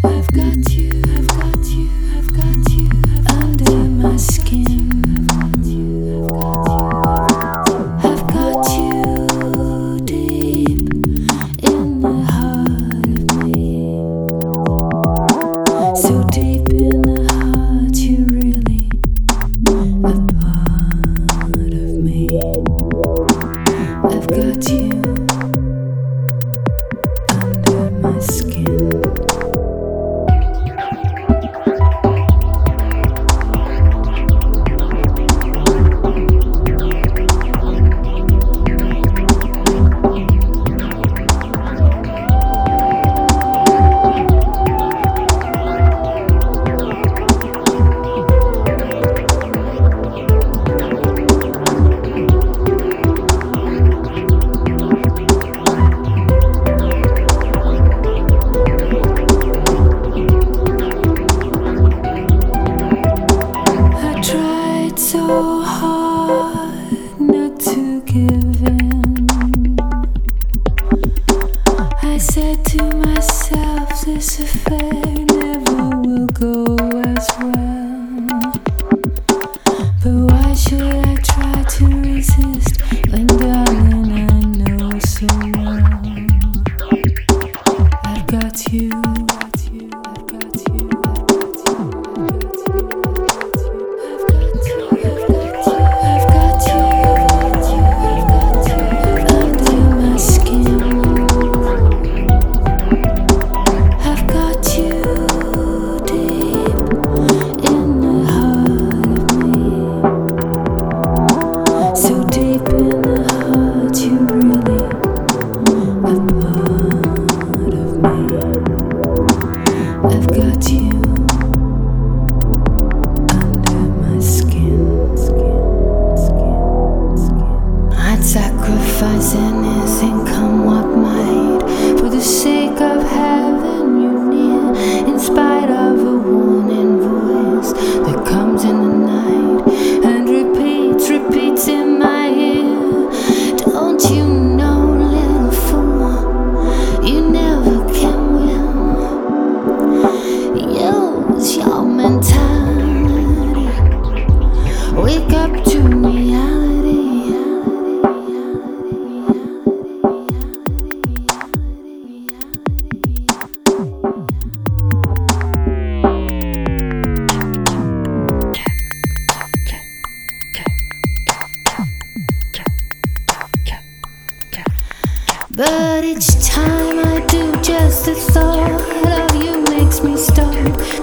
I've got you, I've got you, I've got you under my skin. I've got you deep in the heart of me. So deep in the heart, you're really a part of me. I've got you under my skin. So hard not to give in. I said to myself, this affair never will go as well. But why should I try to resist when, darling, I know so well I've got you. I've got you under my skin. I'd sacrifice anything, come what might, for the sake of having you near, in spite of a warning voice that comes in the night and repeats in my ear. Don't you know, little fool, you never can win. Use your mentality, wake up to reality. But each time I do, just the thought of you makes me stop.